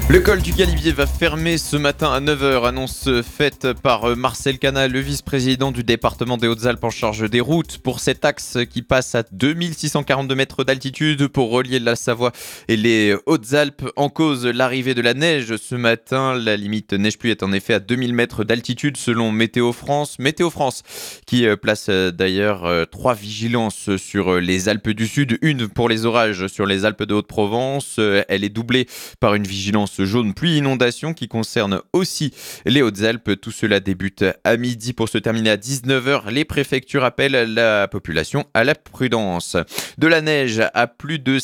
Le col du Galibier va fermer ce matin à 9h, annonce faite par Marcel Cana, le vice-président du département des Hautes-Alpes en charge des routes, pour cet axe qui passe à 2642 mètres d'altitude pour relier la Savoie et les Hautes-Alpes. En cause, l'arrivée de la neige ce matin. La limite neige-pluie est en effet à 2000 mètres d'altitude selon Météo France. Météo France qui place d'ailleurs 3 vigilances sur les Alpes du Sud, une pour les orages sur les Alpes de Haute-Provence. Elle est doublée par une vigilance jaune pluie inondation qui concerne aussi les Hautes-Alpes. Tout cela débute à midi pour se terminer à 19h. Les préfectures appellent la population à la prudence. De la neige à plus de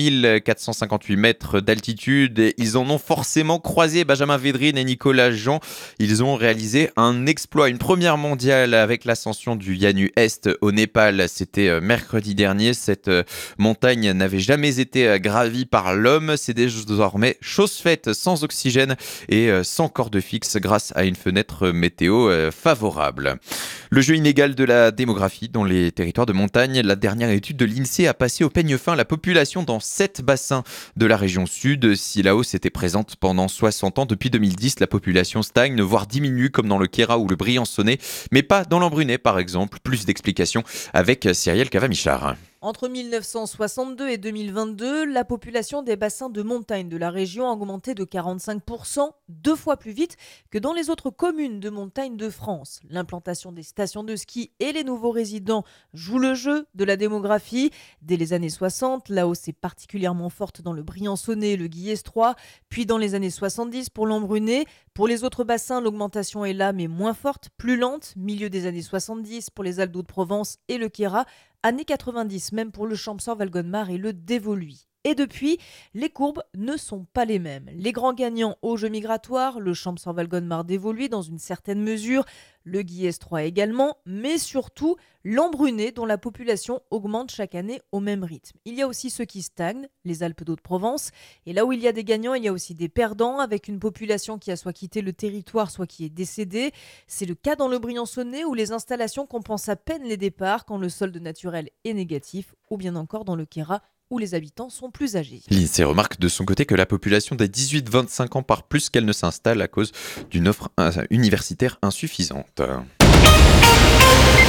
7458 mètres d'altitude. Ils en ont forcément croisé Benjamin Védrine et Nicolas Jean. Ils ont réalisé un exploit, une première mondiale avec l'ascension du Yanu Est au Népal. C'était mercredi dernier. Cette montagne n'avait jamais été gravie par l'homme. C'est désormais chose faite, sans oxygène et sans corde fixe grâce à une fenêtre météo favorable. Le jeu inégal de la démographie dans les territoires de montagne. La dernière étude de l'INSEE a passé au peigne fin la population dans 7 bassins de la région sud. Si la hausse était présente pendant 60 ans, depuis 2010, la population stagne, voire diminue comme dans le Queyras ou le Briançonnais, mais pas dans l'Embrunais par exemple. Plus d'explications avec Cyrielle Cavamichard. Entre 1962 et 2022, la population des bassins de montagne de la région a augmenté de 45%, 2 fois plus vite que dans les autres communes de montagne de France. L'implantation des stations de ski et les nouveaux résidents jouent le jeu de la démographie. Dès les années 60, la hausse est particulièrement forte dans le Briançonnais et le Guillestrois, puis dans les années 70 pour l'Embrunais. Pour les autres bassins, l'augmentation est là mais moins forte, plus lente. Milieu des années 70 pour les Alpes d'Haute-Provence et le Queyras. Années 90 même pour le Champsaur-Valgonmar et le Dévoluy. Et depuis, les courbes ne sont pas les mêmes. Les grands gagnants au jeu migratoire, le Champsaur-Valgonmar Dévoluy dans une certaine mesure, le Guillestrois également, mais surtout l'Embrunais dont la population augmente chaque année au même rythme. Il y a aussi ceux qui stagnent, les Alpes d'Haute-Provence. Et là où il y a des gagnants, il y a aussi des perdants, avec une population qui a soit quitté le territoire, soit qui est décédée. C'est le cas dans le Briançonnais où les installations compensent à peine les départs quand le solde naturel est négatif, ou bien encore dans le Queyras où les habitants sont plus âgés. L'INSEE remarque de son côté que la population des 18-25 ans part plus qu'elle ne s'installe à cause d'une offre universitaire insuffisante.